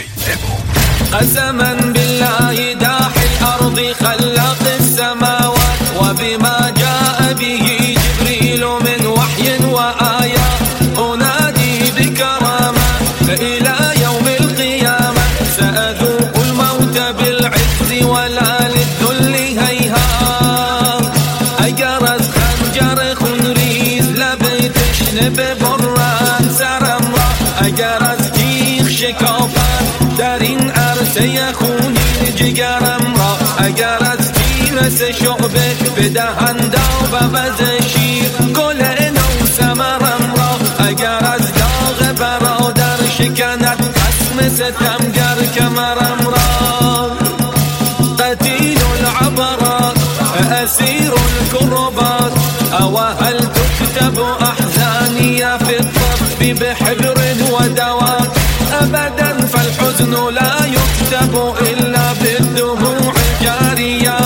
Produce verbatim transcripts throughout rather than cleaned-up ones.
قسما بالله داحي الأرض خلاق السماوات وبما جاء به جبريل من وحي وآيات أنادي بكرامة إلى يوم القيامة سأذوق الموت بالعز ولا للذل هيهات أجرز خنجر خنريز لبتش نببران سرمرا أجرز تيخ شكافات درین عرصه خونی جگرم را اگر از تیرس شعبه بدهند و وز شیر گل نو ثمرم را اگر از داغ برادر شکند خصم ستمگر کمرم را قتیل العبرات اسیر الكربات او هل تكتب احزاني في الطف بحبر ودوات ابدا فالحزن لا يكتب إلا بالدموع الجارية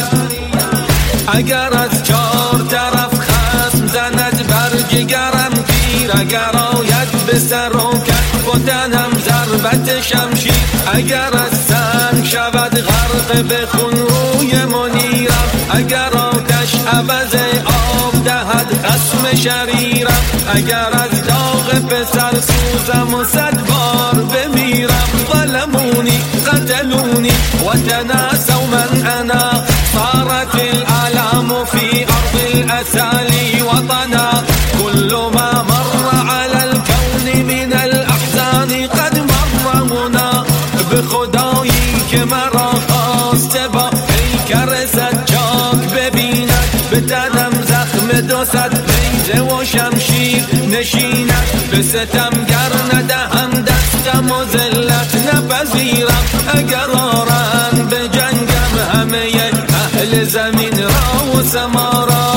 اگر از چار طرف خصم زند بر جگرم تیر اگر آید به سر و کف و تنم ضربت شمشیر اگر از سنگ شود غرق به خون روی منیرم اگر آتش عوض آب دهد خصم شریرم اگر از داغ پسر سوزم و صد بار بمیرم ظلموني قتلوني وتناسوا من أنا صارت الآلام في أرض الأسالي وطنا كل ما مر على الكون من الأحزان قد مر هنا بخدایی که مرا خواست با پیکر سجاک ببیند به تنم زخم دو صد نیزه و شمشیر نشیند به ستمگر ندهم دستم و ذلت نپذیرم اگر آرند به جنگم همه اهل زمین را و سما را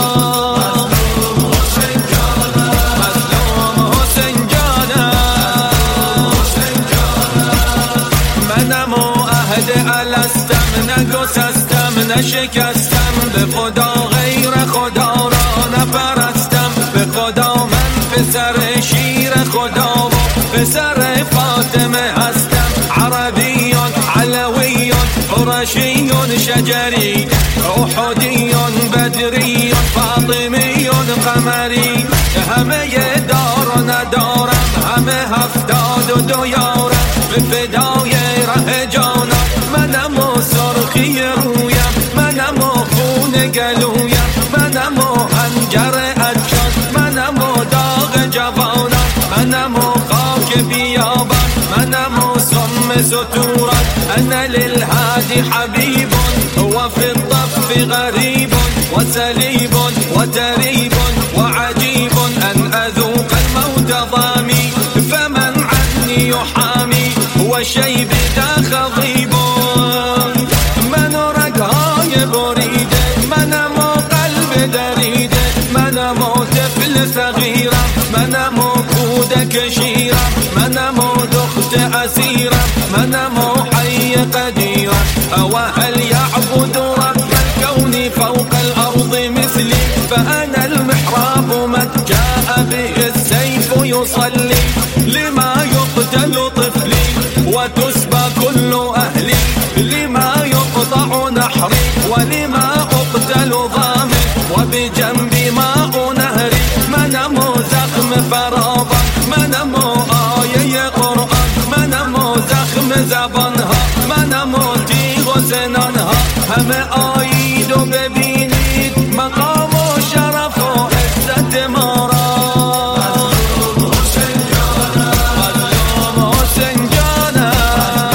مظلوم حسین جانم منم و عهد الستم نگسستم نشکستم به خدا غیر خدا را نپرستم به خدا من پسر شیر خدا و پسر فاطمه هستم عربیون علویون قرشیون شجری احدیون بدریون فاطمیون قمری همه دار و ندارم همه هفتاد و دو یارم به فدای ره جانم منم و سرخی رویم منم و خون گلویم منم و حنجر اجان منم و داغ جوانم منم و خاک بیابان منم و سم ستوران انا للهادي حبيب وفي الطف غريب وسليب وتريب وعجيب أن أذوق الموت ضامي فمن عني يحامي وشيب ذا خضيب من رقهاي بريد منم قلب دريد منم طفل صغير منم كودك شير منم دخت أسير منم حي قدير وهل يعبد رب الكون فوق الأرض مثلي فأنا المحراب من جاء به السيف يصلي لما يقتل طفلي وتسبى كل أهلي لما يقطع نحري ولما أقتل ضامي وبجنبي ماء نهري منم زخم فرابا منم آية قرآن منم زخم زبانها منم تیغ و سنانها همه آیید و ببینید مقام و شرف و عزت ما را مظلوم حسین جانم مظلوم حسین جانم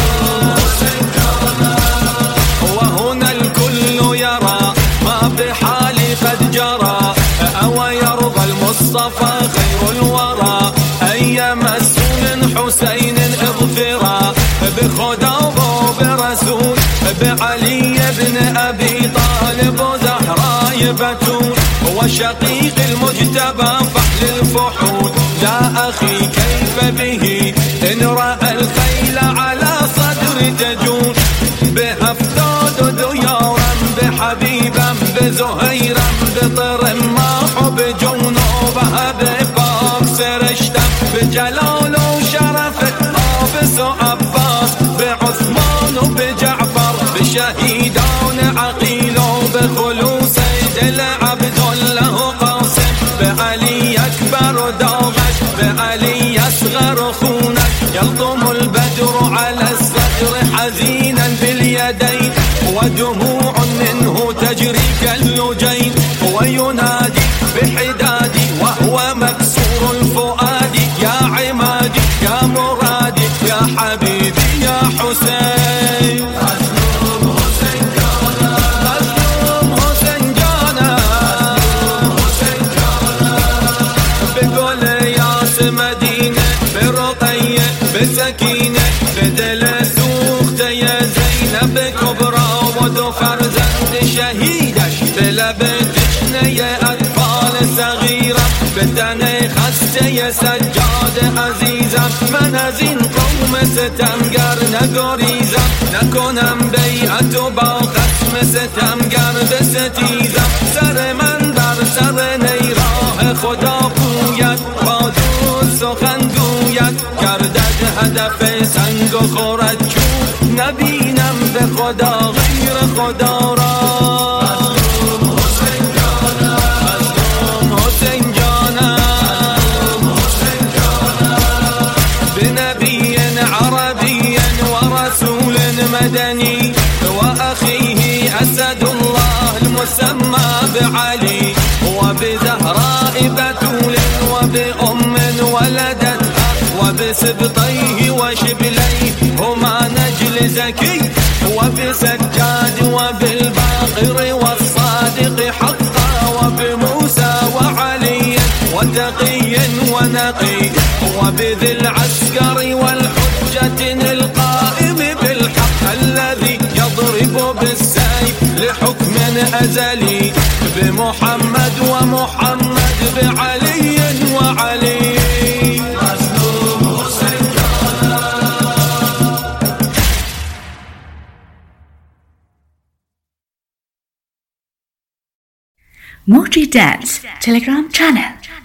و هنا الكل يرى ما بحالي قد جرى او يرضى المصطفى خير الورى اي مسؤول حسين اغفرا بخدا و برسول بعلي بن أبي طالب وزهراء بتول وشقيق المجتبى فحل الفحول يا أخي كيف به إن رأى الخيل على صدر تجول بهفتاد ديارا بحبيبا بزهيرا بطرماح بجنوبها بفاق سرشتا بجلال وشرف آبس وعباس شهیدان عقیل و به خلوص دل عبدالله و قاسم، به علی اکبر و داغش، به علی اصغر و خونش. یلطم البدر على الصدر حزینا بالیدین و دموع منه تجری كاللجين، وينادي بحدادي وهو مكسور الفؤاد. يا عمادي يا مرادي يا حبيبي يا حسين. مظلوم حسين جانا، مظلوم حسين جانا، حسين جانا. بقول ياس مدينة برقية بسكينة بدل سوخت يا زينب كبرى ودو فرزند شهيدش بلبتش نية أطفال صغيرة بدن خسته سجاد عزیزم. من از این قوم ستمگر نگریزم، نکنم بیعت و با خصم ستمگر بستیزم. سر من بر سر نیراه خدا پوید، با دوست سخن گوید، گردد هدف سنگ و خورد چوب. نبینم به خدا غیر خدا را. مدني وأخيه أسد الله المسمى بعلي، وبزهراء بتول وبأم ولدتها، وبسبطيه وشبليه هما نجل زكي، وبسجاد وبالباقر والصادق حقا، وبموسى وعلي وتقي ونقي، وبذي العسكر والحجة القائم بالحق الذي يضرب بالسيف لحكم أزلي، بمحمد ومحمد بعلي وعلي. مظلوم حسين جانا. Moji Dance Telegram channel.